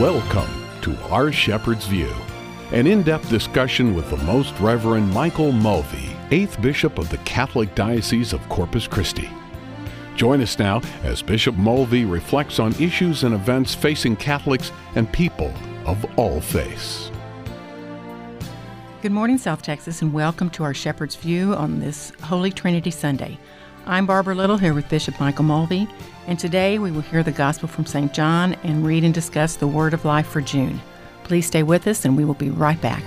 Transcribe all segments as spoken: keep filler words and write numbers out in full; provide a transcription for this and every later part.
Welcome to Our Shepherd's View, an in-depth discussion with the Most Reverend Michael Mulvey, eighth Bishop of the Catholic Diocese of Corpus Christi. Join us now as Bishop Mulvey reflects on issues and events facing Catholics and people of all faiths. Good morning, South Texas, and welcome to Our Shepherd's View on this Holy Trinity Sunday. I'm Barbara Little here with Bishop Michael Mulvey, and today we will hear the Gospel from Saint John and read and discuss the Word of Life for June. Please stay with us, and we will be right back.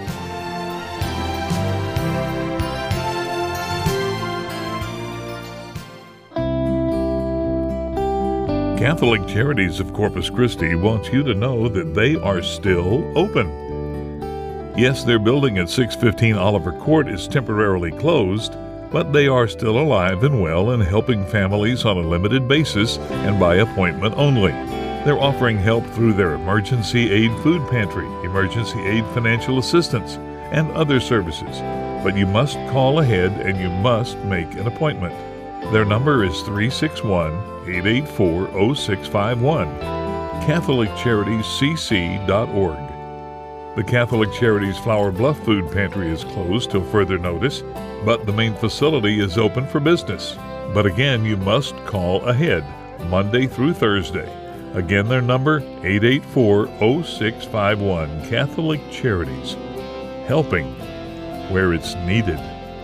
Catholic Charities of Corpus Christi wants you to know that they are still open. Yes, their building at six fifteen Oliver Court is temporarily closed, but they are still alive and well and helping families on a limited basis and by appointment only. They're offering help through their Emergency Aid Food Pantry, Emergency Aid Financial Assistance, and other services. But you must call ahead and you must make an appointment. Their number is three six one, eight eight four, zero six five one, Catholic Charities C C dot org. The Catholic Charities Flower Bluff Food Pantry is closed till further notice, but the main facility is open for business. But again, you must call ahead, Monday through Thursday. Again, their number, eight eight four, zero six five one, Catholic Charities, helping where it's needed.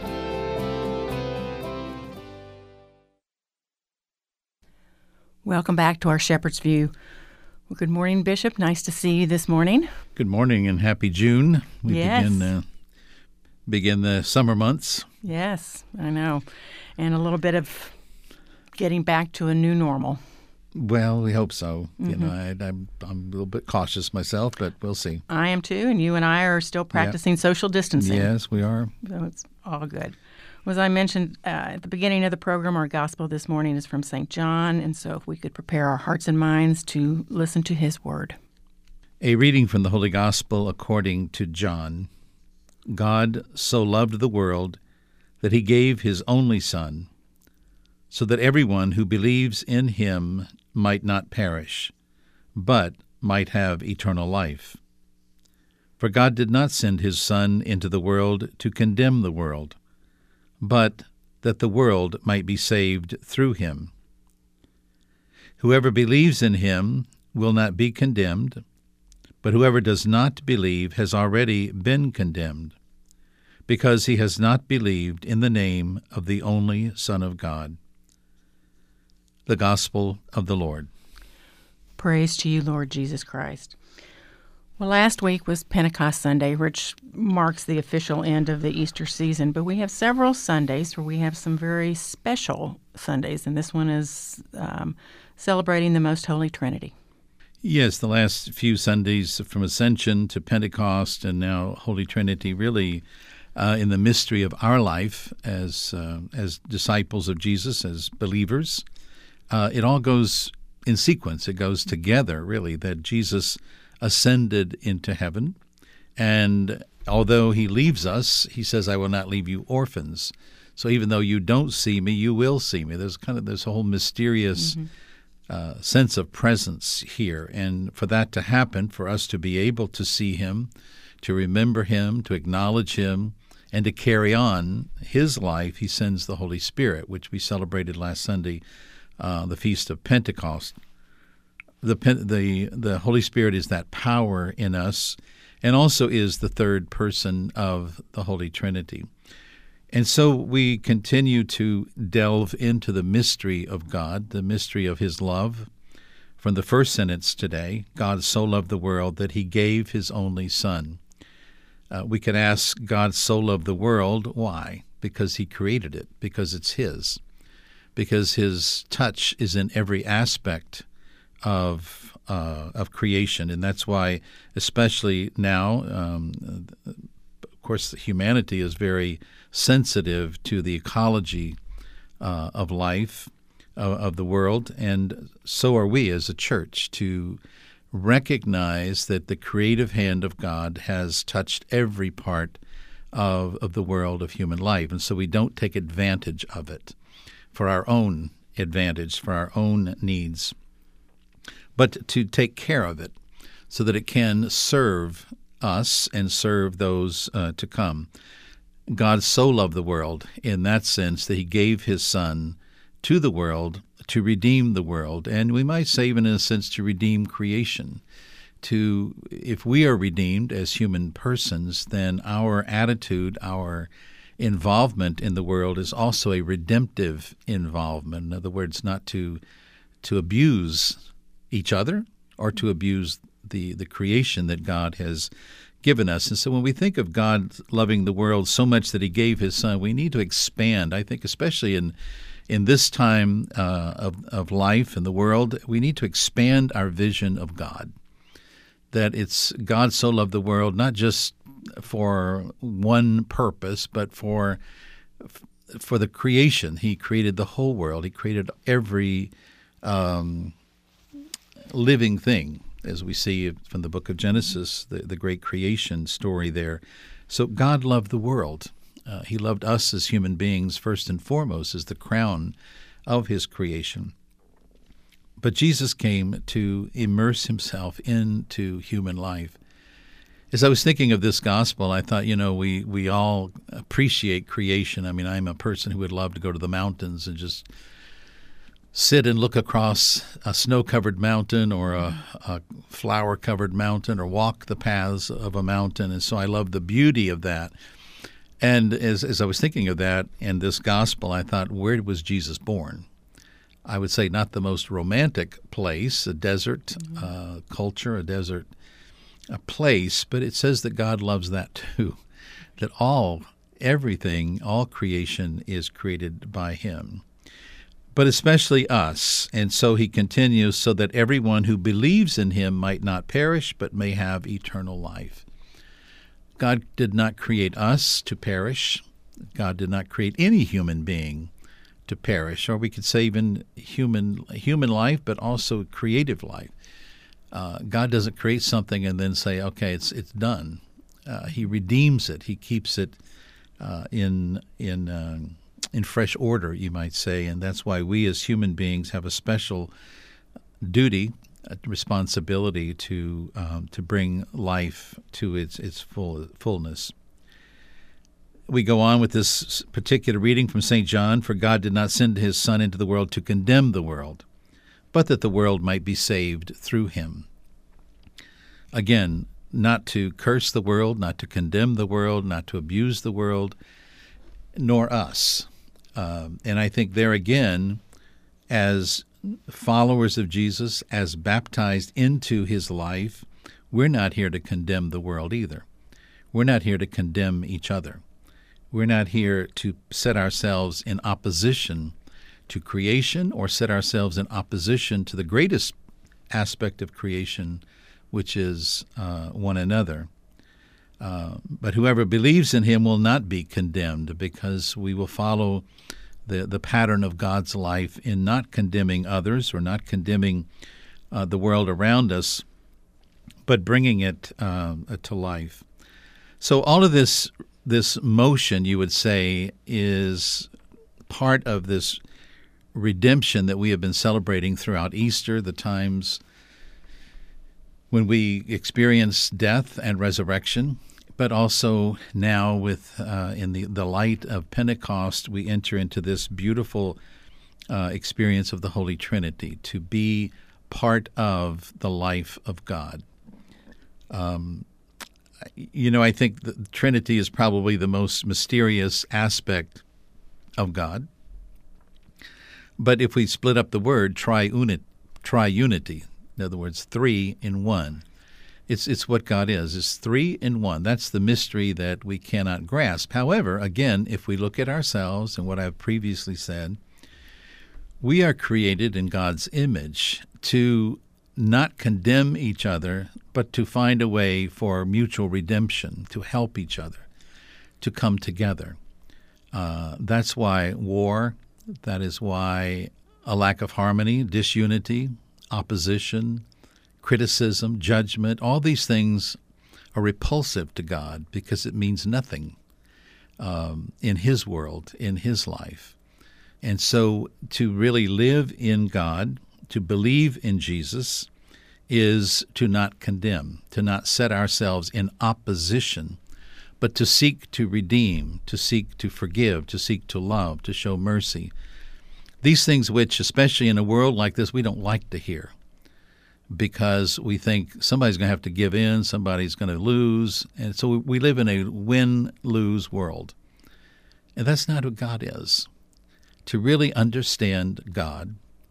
Welcome back to Our Shepherd's View. Well, good morning, Bishop. Nice to see you this morning. Good morning and happy June. We yes. begin, uh, begin the summer months. Yes, I know. And a little bit of getting back to a new normal. Well, we hope so. Mm-hmm. You know, I, I'm, I'm a little bit cautious myself, but we'll see. I am too, and you and I are still practicing yep. social distancing. Yes, we are. So it's all good. As I mentioned uh, at the beginning of the program, our gospel this morning is from Saint John, and so if we could prepare our hearts and minds to listen to his word. A reading from the Holy Gospel according to John. God so loved the world that he gave his only Son, so that everyone who believes in him might not perish, but might have eternal life. For God did not send his Son into the world to condemn the world, but that the world might be saved through him. Whoever believes in him will not be condemned, but whoever does not believe has already been condemned, because he has not believed in the name of the only Son of God. The Gospel of the Lord. Praise to you, Lord Jesus Christ. Well, last week was Pentecost Sunday, which marks the official end of the Easter season, but we have several Sundays where we have some very special Sundays, and this one is um, celebrating the Most Holy Trinity. Yes, the last few Sundays from Ascension to Pentecost and now Holy Trinity really uh, in the mystery of our life as uh, as disciples of Jesus, as believers. Uh, it all goes in sequence. It goes together, really, that Jesus ascended into heaven, and although he leaves us, he says, I will not leave you orphans. So even though you don't see me, you will see me. There's kind of this whole mysterious mm-hmm. uh, sense of presence here, and for that to happen, for us to be able to see him, to remember him, to acknowledge him, and to carry on his life, he sends the Holy Spirit, which we celebrated last Sunday, uh, the Feast of Pentecost. The, the the Holy Spirit is that power in us, and also is the third person of the Holy Trinity. And so we continue to delve into the mystery of God, the mystery of his love. From the first sentence today, God so loved the world that he gave his only Son. Uh, we can ask, God so loved the world, why? Because he created it, because it's his, because his touch is in every aspect of uh, of creation, and that's why, especially now, um, of course, humanity is very sensitive to the ecology uh, of life, uh, of the world, and so are we as a church to recognize that the creative hand of God has touched every part of, of the world of human life, and so we don't take advantage of it for our own advantage, for our own needs, but to take care of it so that it can serve us and serve those uh, to come. God so loved the world in that sense that he gave his Son to the world to redeem the world, and we might say even in a sense to redeem creation. To, if we are redeemed as human persons, then our attitude, our involvement in the world is also a redemptive involvement. In other words, not to to abuse each other or to abuse the, the creation that God has given us. And so when we think of God loving the world so much that he gave his Son, we need to expand. I think especially in in this time uh, of, of life in the world, we need to expand our vision of God. That it's God so loved the world, not just for one purpose, but for for the creation. He created the whole world. He created every um, living thing, as we see from the book of Genesis, the, the great creation story there. So God loved the world. Uh, he loved us as human beings first and foremost as the crown of his creation. But Jesus came to immerse himself into human life. As I was thinking of this gospel, I thought, you know, we, we all appreciate creation. I mean, I'm a person who would love to go to the mountains and just sit and look across a snow-covered mountain or a, a flower-covered mountain or walk the paths of a mountain. And so I love the beauty of that. And as, as I was thinking of that and this gospel, I thought, where was Jesus born? I would say not the most romantic place, a desert mm-hmm. uh, culture, a desert a place, but it says that God loves that too, that all, everything, all creation is created by him, but especially us. And so he continues, so that everyone who believes in him might not perish, but may have eternal life. God did not create us to perish. God did not create any human being to perish, or we could say even human human life, but also creative life. Uh, God doesn't create something and then say, okay, it's it's done. Uh, he redeems it. He keeps it uh, in in uh, in fresh order, you might say, and that's why we as human beings have a special duty, a responsibility to um, to bring life to its its full fullness. We go on with this particular reading from Saint John, for God did not send his Son into the world to condemn the world, but that the world might be saved through him. Again, not to curse the world, not to condemn the world, not to abuse the world, nor us. Uh, and I think there again, as followers of Jesus, as baptized into his life, we're not here to condemn the world either. We're not here to condemn each other. We're not here to set ourselves in opposition to creation or set ourselves in opposition to the greatest aspect of creation, which is uh, one another. Uh, but whoever believes in him will not be condemned, because we will follow the, the pattern of God's life in not condemning others or not condemning uh, the world around us, but bringing it uh, to life. So all of this this motion, you would say, is part of this redemption that we have been celebrating throughout Easter, the times when we experience death and resurrection, but also now with uh, in the, the light of Pentecost, we enter into this beautiful uh, experience of the Holy Trinity, to be part of the life of God. Um, you know, I think the Trinity is probably the most mysterious aspect of God. But if we split up the word, triunity, triunity, in other words, three in one, it's it's what God is. It's three in one. That's the mystery that we cannot grasp. However, again, if we look at ourselves and what I've previously said, we are created in God's image to not condemn each other, but to find a way for mutual redemption, to help each other, to come together. Uh, that's why war, that is why a lack of harmony, disunity, opposition, criticism, judgment, all these things are repulsive to God because it means nothing um, in his world, in his life. And so to really live in God, to believe in Jesus, is to not condemn, to not set ourselves in opposition, but to seek to redeem, to seek to forgive, to seek to love, to show mercy. These things which, especially in a world like this, we don't like to hear, because we think somebody's going to have to give in, somebody's going to lose, and so we live in a win-lose world. And that's not what God is. To really understand God,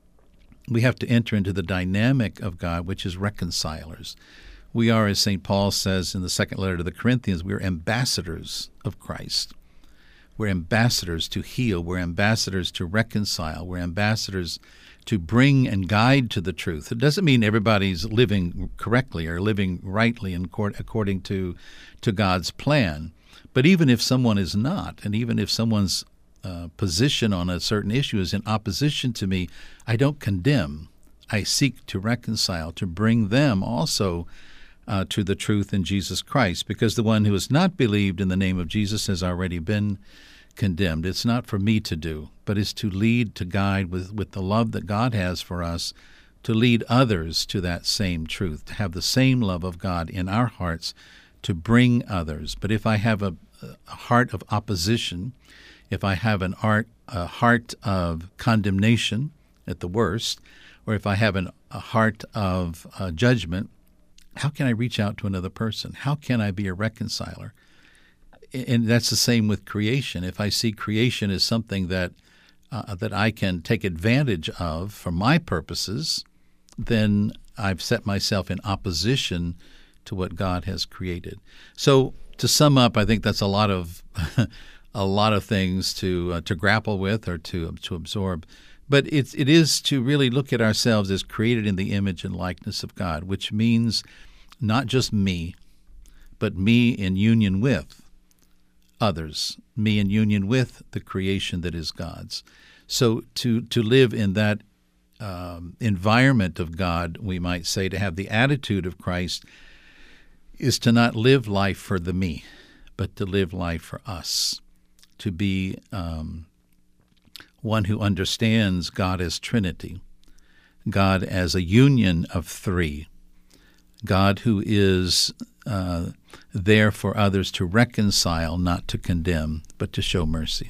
we have to enter into the dynamic of God, which is reconcilers. We are, as Saint Paul says in the second letter to the Corinthians, we're ambassadors of Christ. We're ambassadors to heal. We're ambassadors to reconcile. We're ambassadors to bring and guide to the truth. It doesn't mean everybody's living correctly or living rightly and according to, to God's plan. But even if someone is not, and even if someone's uh, position on a certain issue is in opposition to me, I don't condemn. I seek to reconcile, to bring them also uh, to the truth in Jesus Christ, because the one who has not believed in the name of Jesus has already been condemned. It's not for me to do, but it's to lead, to guide with, with the love that God has for us, to lead others to that same truth, to have the same love of God in our hearts, to bring others. But if I have a, a heart of opposition, if I have an art, a heart of condemnation at the worst, or if I have an, a heart of uh, judgment, how can I reach out to another person? How can I be a reconciler? And that's the same with creation. If I see creation as something that uh, that I can take advantage of for my purposes, then I've set myself in opposition to what God has created. So to sum up, I think that's a lot of a lot of things to uh, to grapple with or to to absorb. But it's it is to really look at ourselves as created in the image and likeness of God, which means not just me, but me in union with others, me in union with the creation that is God's. So to to live in that um, environment of God, we might say, to have the attitude of Christ, is to not live life for the me, but to live life for us, to be um, one who understands God as Trinity, God as a union of three, God who is uh, there for others to reconcile, not to condemn, but to show mercy.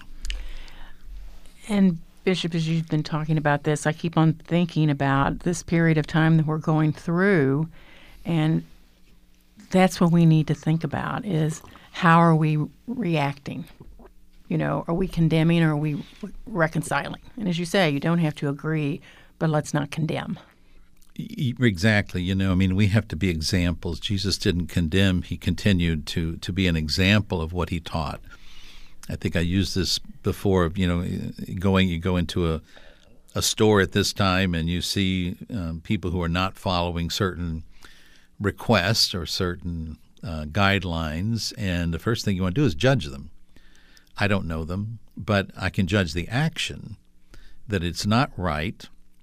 And Bishop, as you've been talking about this, I keep on thinking about this period of time that we're going through, and that's what we need to think about is how are we reacting? You know, are we condemning or are we reconciling? And as you say, you don't have to agree, but let's not condemn. Exactly. You know, I mean, we have to be examples. Jesus didn't condemn. He continued to, to be an example of what he taught. I think I used this before, you know, going, you go into a, a store at this time and you see um, people who are not following certain requests or certain uh, guidelines, and the first thing you want to do is judge them. I don't know them, but I can judge the action, that it's not right,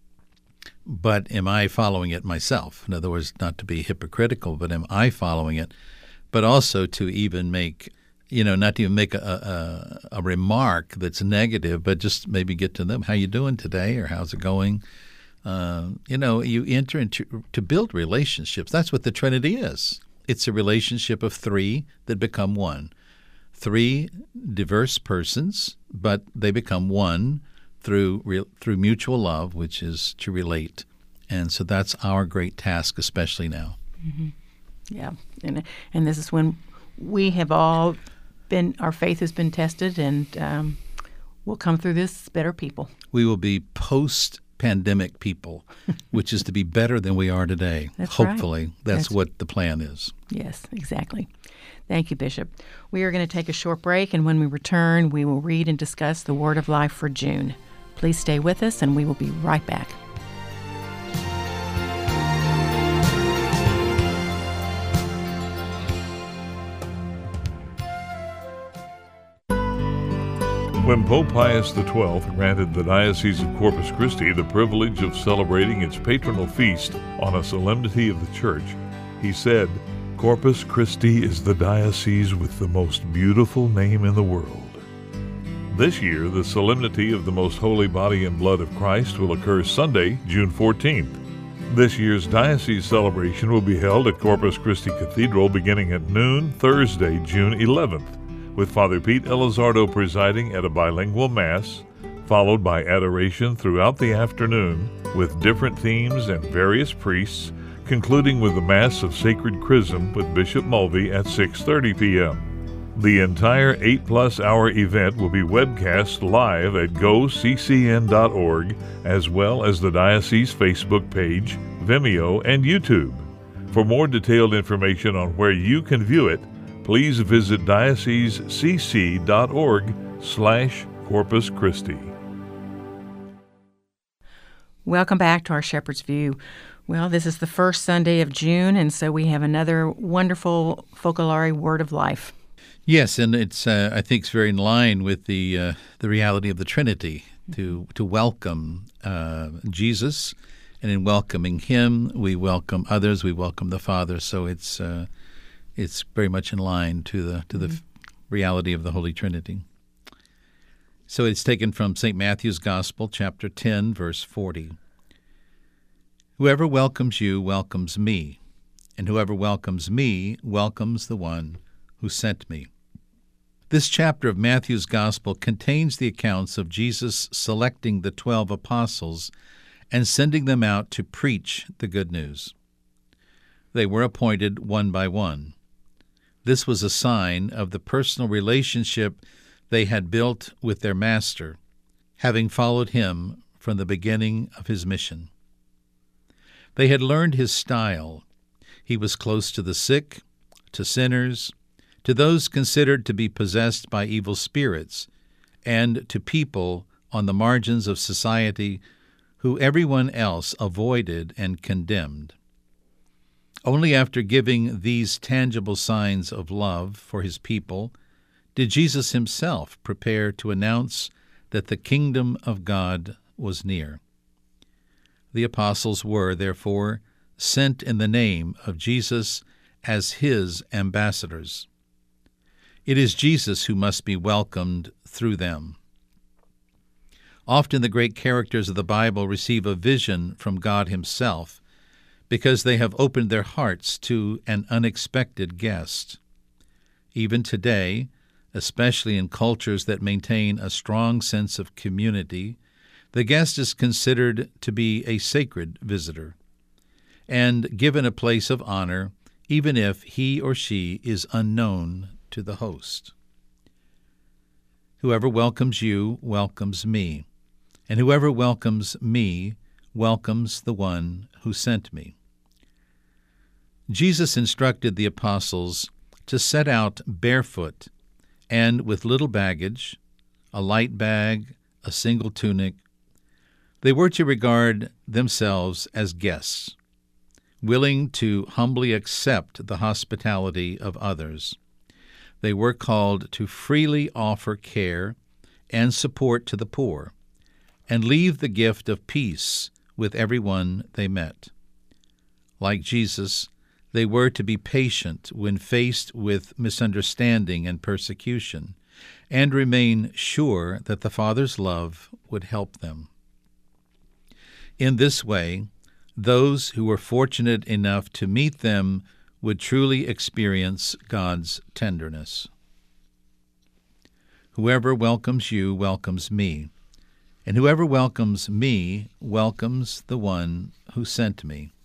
but am I following it myself? In other words, not to be hypocritical, but am I following it? But also to even make, you know, not to even make a, a, a remark that's negative, but just maybe get to them. How you doing today, or how's it going? Uh, you know, you enter into to build relationships. That's what the Trinity is. It's a relationship of three that become one. Three diverse persons, but they become one through re, through mutual love, which is to relate. And so that's our great task, especially now. Mm-hmm. Yeah, and and this is when we have all been, our faith has been tested, and um, we'll come through this better people. We will be post-pandemic people, which is to be better than we are today. That's Hopefully, right. that's, that's what the plan is. Yes, exactly. Thank you, Bishop. We are going to take a short break, and when we return, we will read and discuss the Word of Life for June. Please stay with us, and we will be right back. When Pope Pius the twelfth granted the Diocese of Corpus Christi the privilege of celebrating its patronal feast on a solemnity of the Church, he said, "Corpus Christi is the diocese with the most beautiful name in the world." This year, the solemnity of the Most Holy Body and Blood of Christ will occur Sunday, June fourteenth. This year's diocese celebration will be held at Corpus Christi Cathedral beginning at noon Thursday, June eleventh, with Father Pete Elizardo presiding at a bilingual Mass, followed by adoration throughout the afternoon with different themes and various priests, concluding with the Mass of Sacred Chrism with Bishop Mulvey at six thirty p.m. The entire eight-plus hour event will be webcast live at go c c n dot org, as well as the Diocese Facebook page, Vimeo, and YouTube. For more detailed information on where you can view it, please visit diocesecc.org slash Corpus Christi. Welcome back to our Shepherd's View. Well, this is the first Sunday of June, and so we have another wonderful Focolare Word of Life. Yes, and it's uh, I think it's very in line with the uh, the reality of the Trinity, to to welcome uh, Jesus, and in welcoming Him, we welcome others, we welcome the Father. So it's uh, it's very much in line to the to the mm-hmm. reality of the Holy Trinity. So it's taken from Saint Matthew's Gospel, chapter ten, verse forty. Whoever welcomes you welcomes me, and whoever welcomes me welcomes the one who sent me. This chapter of Matthew's Gospel contains the accounts of Jesus selecting the twelve apostles and sending them out to preach the good news. They were appointed one by one. This was a sign of the personal relationship they had built with their Master, having followed him from the beginning of his mission. They had learned his style. He was close to the sick, to sinners, to those considered to be possessed by evil spirits, and to people on the margins of society who everyone else avoided and condemned. Only after giving these tangible signs of love for his people did Jesus himself prepare to announce that the kingdom of God was near. The apostles were, therefore, sent in the name of Jesus as his ambassadors. It is Jesus who must be welcomed through them. Often the great characters of the Bible receive a vision from God himself because they have opened their hearts to an unexpected guest. Even today, especially in cultures that maintain a strong sense of community, the guest is considered to be a sacred visitor and given a place of honor even if he or she is unknown to the host. Whoever welcomes you welcomes me, and whoever welcomes me welcomes the one who sent me. Jesus instructed the apostles to set out barefoot and with little baggage, a light bag, a single tunic. They were to regard themselves as guests, willing to humbly accept the hospitality of others. They were called to freely offer care and support to the poor, and leave the gift of peace with everyone they met. Like Jesus, they were to be patient when faced with misunderstanding and persecution, and remain sure that the Father's love would help them. In this way, those who were fortunate enough to meet them would truly experience God's tenderness. Whoever welcomes you welcomes me, and whoever welcomes me welcomes the one who sent me.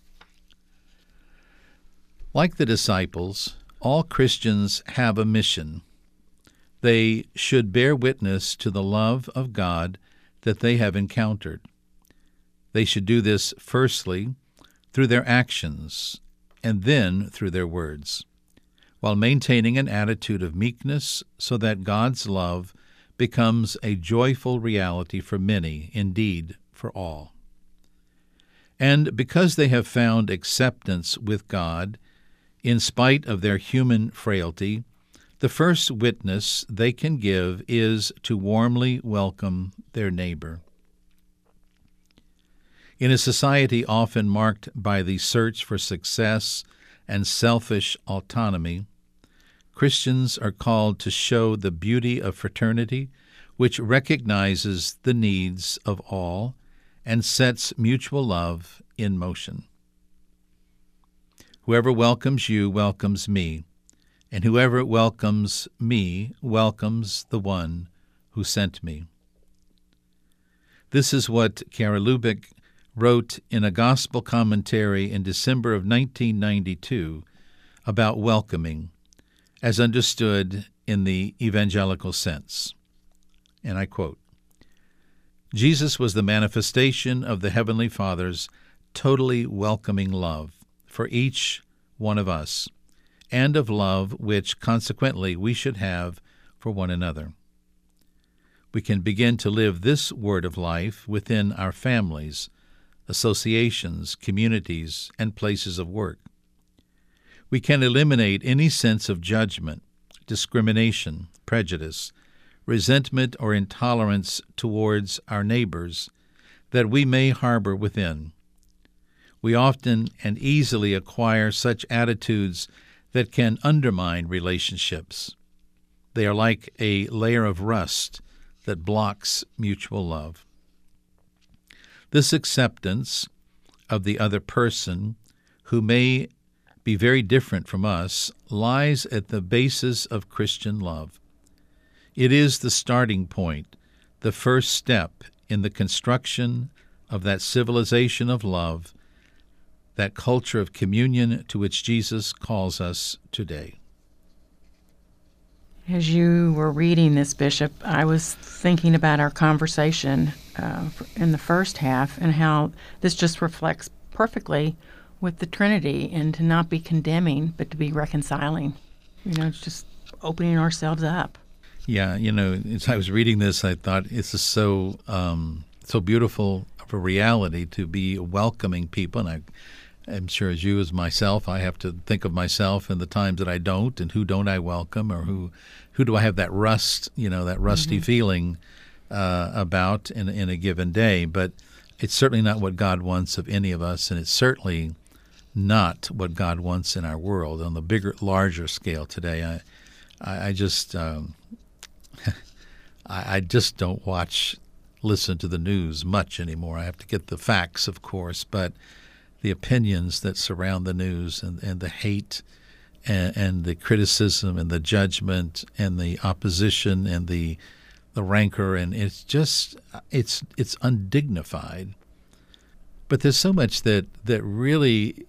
Like the disciples, all Christians have a mission. They should bear witness to the love of God that they have encountered. They should do this firstly through their actions and then through their words, while maintaining an attitude of meekness so that God's love becomes a joyful reality for many, indeed for all. And because they have found acceptance with God, in spite of their human frailty, the first witness they can give is to warmly welcome their neighbor. In a society often marked by the search for success and selfish autonomy, Christians are called to show the beauty of fraternity, which recognizes the needs of all and sets mutual love in motion. Whoever welcomes you welcomes me, and whoever welcomes me welcomes the one who sent me." This is what Kara Lubick wrote in a gospel commentary in December of nineteen ninety-two about welcoming, as understood in the evangelical sense. And I quote, "Jesus was the manifestation of the Heavenly Father's totally welcoming love for each one of us, and of love which, consequently, we should have for one another. We can begin to live this word of life within our families, associations, communities, and places of work. We can eliminate any sense of judgment, discrimination, prejudice, resentment, or intolerance towards our neighbors that we may harbor within. We often and easily acquire such attitudes that can undermine relationships. They are like a layer of rust that blocks mutual love. This acceptance of the other person, who may be very different from us, lies at the basis of Christian love. It is the starting point, the first step in the construction of that civilization of love, that culture of communion to which Jesus calls us today." As you were reading this, Bishop, I was thinking about our conversation uh, in the first half and how this just reflects perfectly with the Trinity, and to not be condemning, but to be reconciling. You know, it's just opening ourselves up. Yeah, you know, as I was reading this, I thought it's just so um, so beautiful of a reality to be welcoming people, and I I'm sure as you as myself, I have to think of myself and the times that I don't, and who don't I welcome, or who who do I have that rust, you know, that rusty mm-hmm. feeling uh, about in, in a given day. But it's certainly not what God wants of any of us, and it's certainly not what God wants in our world on the bigger, larger scale today. I I, I just um, I, I just don't watch, listen to the news much anymore. I have to get the facts, of course, but the opinions that surround the news, and, and the hate and, and the criticism and the judgment and the opposition and the the rancor, and it's just it's it's undignified. But there's so much that that really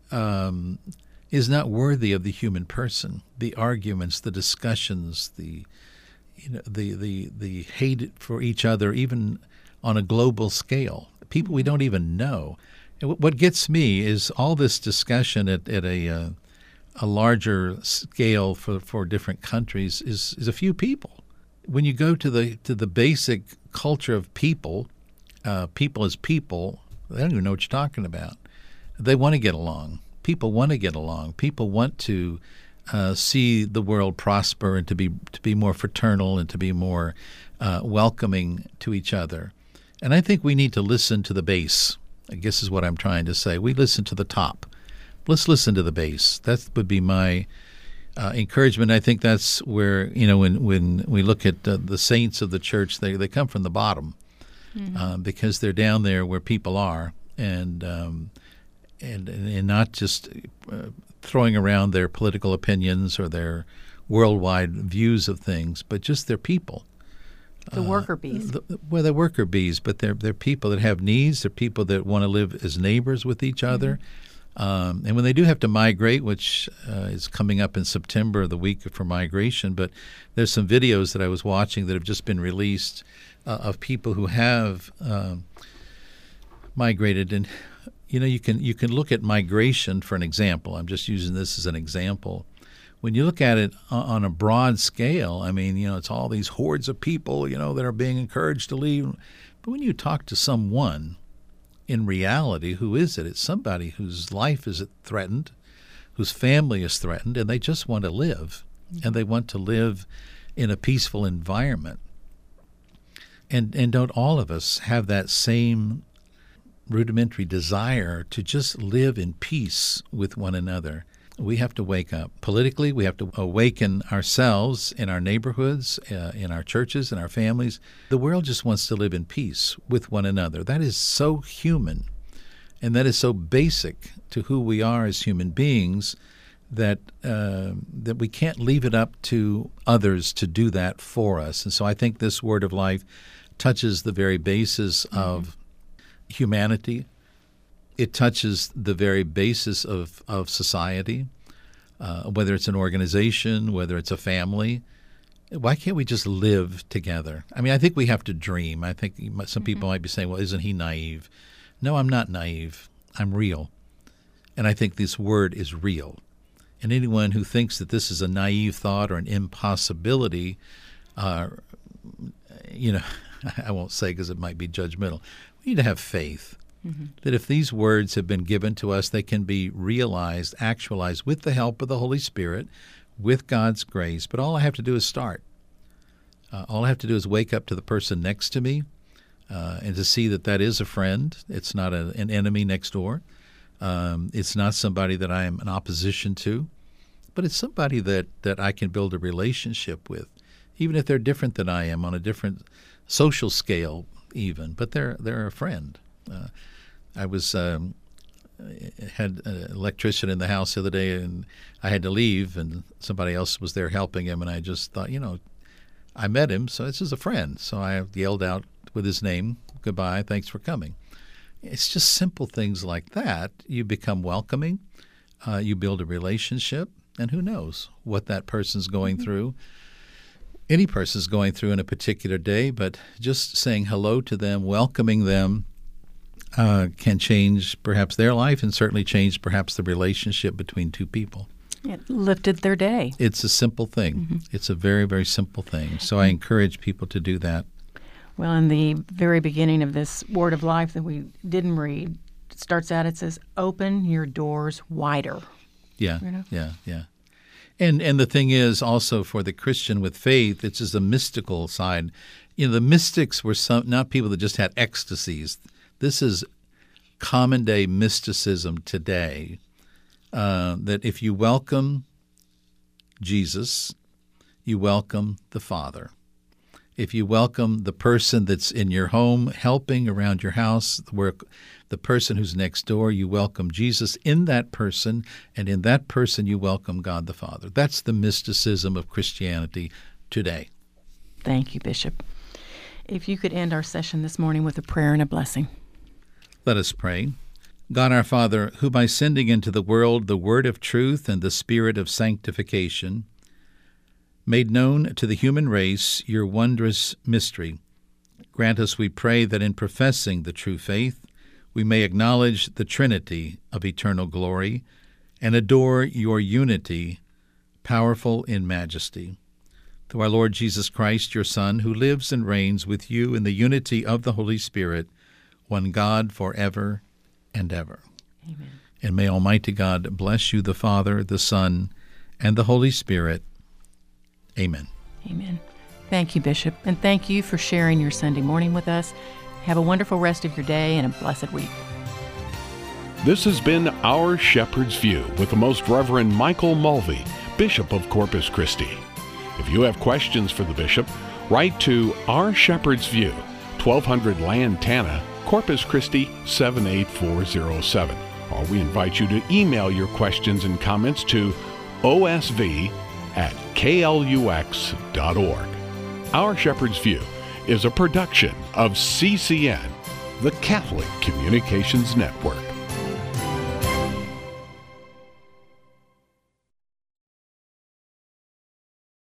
um, is not worthy of the human person. The arguments, the discussions, the you know the the the hate for each other, even on a global scale. People we don't even know. What gets me is all this discussion at, at a uh, a larger scale for, for different countries is, is a few people. When you go to the to the basic culture of people, uh, people as people, they don't even know what you're talking about. They want to get along. People want to get along. People want to uh, see the world prosper and to be to be more fraternal and to be more uh, welcoming to each other. And I think we need to listen to the base. I guess is what I'm trying to say. We listen to the top. Let's listen to the base. That would be my uh, encouragement. I think that's where, you know, when, when we look at uh, the saints of the church, they, they come from the bottom mm-hmm. uh, because they're down there where people are, and um, and and not just uh, throwing around their political opinions or their worldwide views of things, but just their people. The worker bees. Uh, the, well, they're worker bees, but they're they're people that have needs. They're people that want to live as neighbors with each other. Mm-hmm. Um, and when they do have to migrate, which uh, is coming up in September, the week for migration, but there's some videos that I was watching that have just been released uh, of people who have uh, migrated. And you know, you can you can look at migration for an example. I'm just using this as an example. When you look at it on a broad scale, I mean, you know, it's all these hordes of people, you know, that are being encouraged to leave. But when you talk to someone, in reality, who is it? It's somebody whose life is threatened, whose family is threatened, and they just want to live, and they want to live in a peaceful environment. And and don't all of us have that same rudimentary desire to just live in peace with one another? We have to wake up. Politically, we have to awaken ourselves in our neighborhoods, uh, in our churches, in our families. The world just wants to live in peace with one another. That is so human. And that is so basic to who we are as human beings that uh, that we can't leave it up to others to do that for us. And so I think this Word of Life touches the very basis mm-hmm. of humanity. It touches the very basis of, of society, uh, whether it's an organization, whether it's a family. Why can't we just live together? I mean, I think we have to dream. I think some mm-hmm. people might be saying, well, isn't he naive? No, I'm not naive. I'm real. And I think this word is real. And anyone who thinks that this is a naive thought or an impossibility, uh, you know, I won't say because it might be judgmental. We need to have faith mm-hmm. that if these words have been given to us, they can be realized, actualized with the help of the Holy Spirit, with God's grace. But all I have to do is start. Uh, all I have to do is wake up to the person next to me uh, and to see that that is a friend. It's not a, an enemy next door. Um, it's not somebody that I am in opposition to, but it's somebody that, that I can build a relationship with, even if they're different than I am on a different social scale even, but they're they're a friend. Uh, I was um, had an electrician in the house the other day, and I had to leave, and somebody else was there helping him, and I just thought, you know, I met him, so this is a friend. So I yelled out with his name, goodbye, thanks for coming. It's just simple things like that. You become welcoming. Uh, you build a relationship. And who knows what that person's going mm-hmm. through. Any person's going through in a particular day, but just saying hello to them, welcoming them, uh, can change perhaps their life and certainly change perhaps the relationship between two people. It lifted their day. It's a simple thing. Mm-hmm. It's a very, very simple thing. So I encourage people to do that. Well, in the very beginning of this Word of Life that we didn't read, it starts out, it says, open your doors wider. Yeah, you know? yeah, yeah. And and the thing is also for the Christian with faith, it's just a mystical side. You know, the mystics were some not people that just had ecstasies. This is common day mysticism today, uh, that if you welcome Jesus, you welcome the Father. If you welcome the person that's in your home, helping around your house, where the person who's next door, you welcome Jesus in that person, and in that person you welcome God the Father. That's the mysticism of Christianity today. Thank you, Bishop. If you could end our session this morning with a prayer and a blessing. Let us pray. God our Father, who by sending into the world the word of truth and the spirit of sanctification, made known to the human race your wondrous mystery, grant us, we pray, that in professing the true faith, we may acknowledge the Trinity of eternal glory and adore your unity, powerful in majesty. Through our Lord Jesus Christ, your Son, who lives and reigns with you in the unity of the Holy Spirit, one God forever and ever. Amen. And may Almighty God bless you, the Father, the Son, and the Holy Spirit. Amen. Amen. Thank you, Bishop, and thank you for sharing your Sunday morning with us. Have a wonderful rest of your day and a blessed week. This has been Our Shepherd's View with the Most Reverend Michael Mulvey, Bishop of Corpus Christi. If you have questions for the Bishop, write to Our Shepherd's View, twelve hundred Lantana, Corpus Christi seven eight four zero seven. Or we invite you to email your questions and comments to O S V at K L U X dot org. Our Shepherd's View is a production of C C N, the Catholic Communications Network.